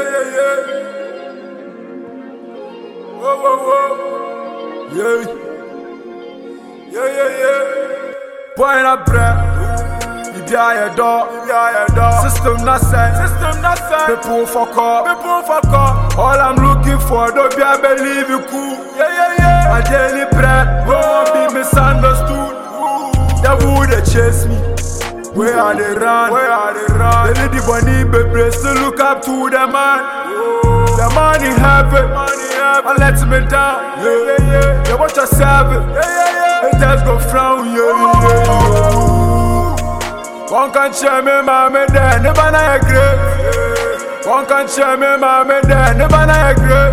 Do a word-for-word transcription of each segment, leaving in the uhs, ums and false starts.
yeah, yeah. Whoa, whoa, whoa. Yeah. Yeah, yeah, yeah. Point up, bruh. You die a dog. You die a dog. System not set. System not set. People fuck up. People fuck up. All I'm looking for, don't be I believe you cool. Yeah, yeah, yeah. My daily bread won't be misunderstood. The wood they chase me. Where are they run? Where are they run? The lady bunny baby still look up to the man. Oh. The money have it, money have it. And let me down. Yeah, yeah, yeah. They watch us have it. Yeah, yeah, yeah. It just go frown. Yeah, yeah, yeah. Oh. One can share me, mommy, then never na agree. One can share me, mommy, then never na agree.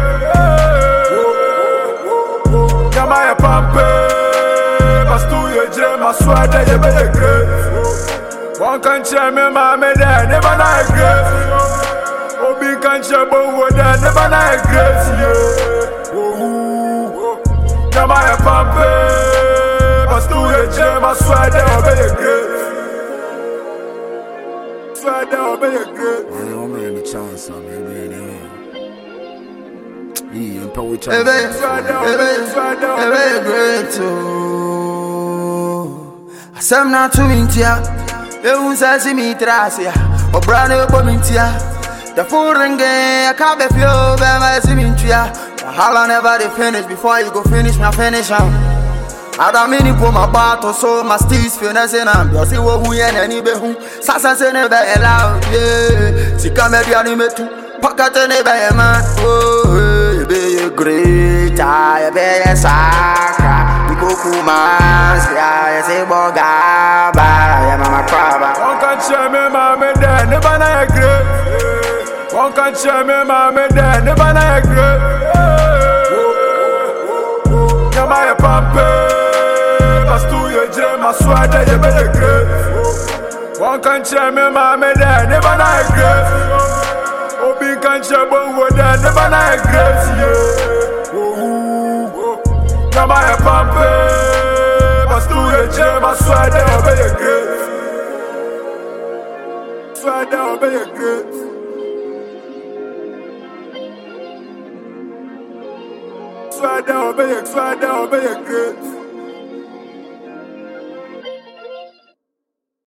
Yeah, my pampe. Bastu ye jam, I swear that you be agree. One can share me, mommy, then never na agree. Obi can share both, then never na agree. Yeah, my pampe. Bastu ye jam, I swear that you be agree. Swear that you be agree. I'm not in the chance, I'm maybe. Yeah, I'm probably trying to great too. Asem na tu mintia, e unsa si mitrasia. O brane bo mintia. The phone ring, I can't be feel be my si mintia. Hala never dey finish before you go finish my finish am. Ada mini po my battle so my steez finessing am. You see wo hu yen ani be hu. Sasa se ne be allow. Yeah, sika me bi ani metu. Pocket ne be man. Oh, you be great, I be a saka. We go kumas, yeah, say bogaba, yeah, mama craba. One can share me, mommy, then never na agree. One can share me, mommy, then never na agree. Yeah, my pampe, bastu ye jam, I swear that you be agree. One can share me, mommy, then never na agree. Obi can share both, then never na agree. Yeah, my pampe, bastu ye jam, I swear that you be agree. Swear that you be agree. Swear that you be agree. Swear that you be agree.